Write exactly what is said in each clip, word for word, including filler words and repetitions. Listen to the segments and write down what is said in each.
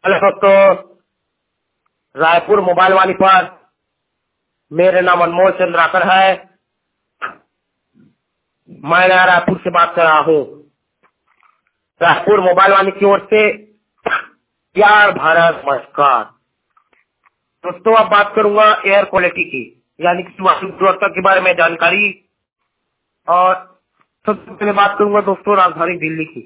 Hello दोस्तों, Raipur mobile वाली पर मेरा नाम अनमोल चंद्राकर है। मैं नया रायपुर से बात कर रहा हूँ। रायपुर मोबाइल वाली की ओर से प्यार भरा नमस्कार। दोस्तों, अब बात करूंगा एयर क्वालिटी की, यानी कि वायु गुणवत्ता के बारे में जानकारी। और सबसे पहले बात करूंगा दोस्तों राजधानी दिल्ली की।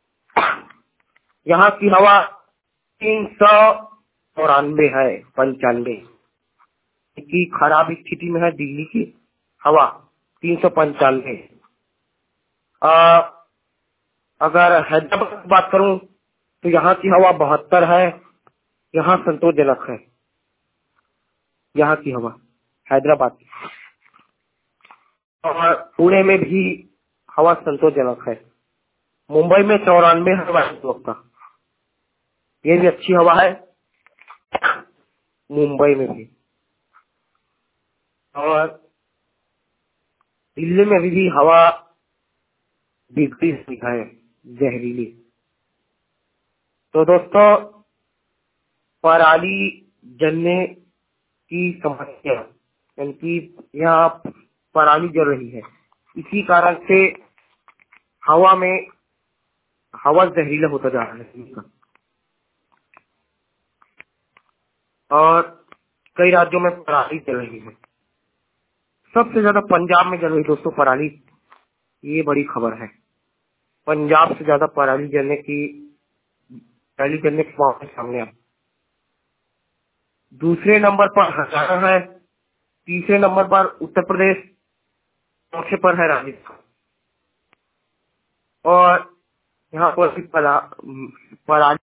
यहाँ की हवा तीन सौ चौरानवे है, पंचानवे की खराब स्थिति में है। दिल्ली की हवा तीन सौ पंचानवे। अगर हैदराबाद की बात करूं तो यहाँ की हवा बहत्तर है, यहाँ संतोषजनक है। यहाँ की हवा हैदराबाद की। और पुणे में भी हवा संतोषजनक है। मुंबई में चौरानवे है वायु गुणवत्ता, ये भी अच्छी हवा है मुंबई में भी। और दिल्ली में भी, भी हवा बिगड़ी हुई है, जहरीली। तो दोस्तों, पराली जलने की समस्या, यानी कि यहाँ पराली जल रही है, इसी कारण से हवा में हवा जहरीला होता जा रहा है। और कई राज्यों में पराली जल रही है। सबसे ज्यादा पंजाब में जल रही दोस्तों पराली, ये बड़ी खबर है। पंजाब से ज्यादा पराली जलने की पराली जलने के मामले सामने आए। दूसरे नंबर पर हरियाणा है, तीसरे नंबर पर उत्तर प्रदेश, चौथे पर है राजस्थान। और यहाँ पर पराली